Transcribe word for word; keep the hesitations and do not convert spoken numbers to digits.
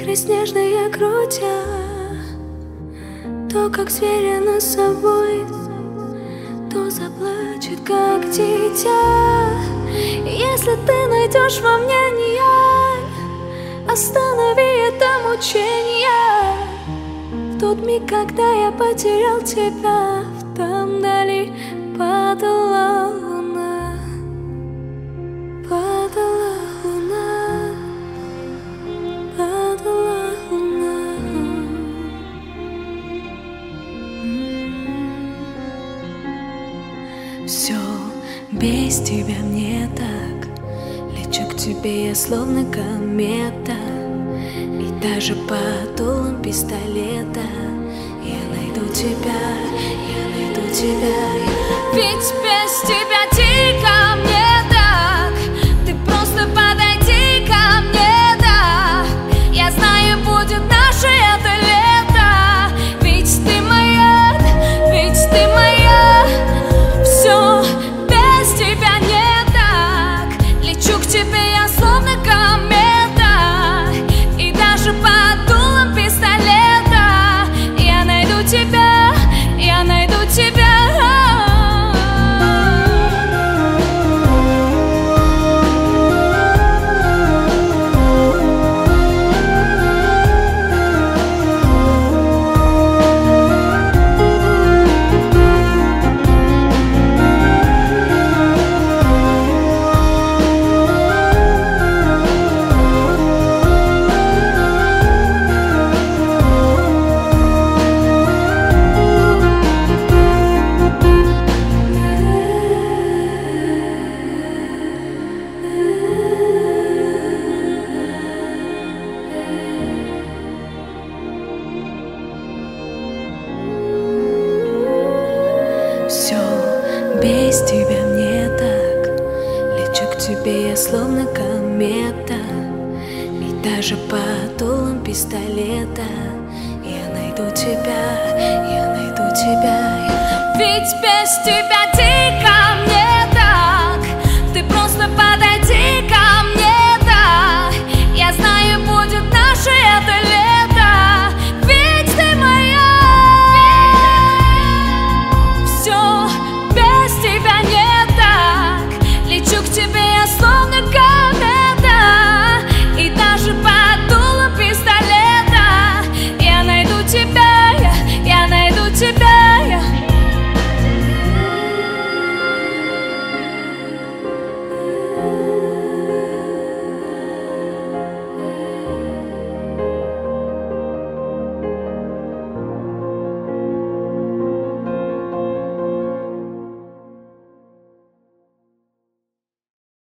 белоснежная крутя, то, как зверя над собой, то заплачет, как дитя. Если ты найдешь во мне не я, останови это мучение. В тот миг, когда я потерял тебя, там вдали падала луна, падала луна, падала луна. Все без тебя мне так, лечу к тебе я словно комета, и даже под дулом пистолета я найду тебя, я найду тебя. Ведь без тебя дико мне так, ты просто подойди ко мне, да. Я знаю, будет наше это лето, ведь ты моя, ведь ты моя. Все без тебя не так, лечу к тебе я словно комета, и даже под дулом пистолета я найду тебя, я найду тебя. Все без тебя мне так, лечу к тебе я словно комета, и даже под дулом пистолета я найду тебя, я найду тебя. Ведь без тебя дико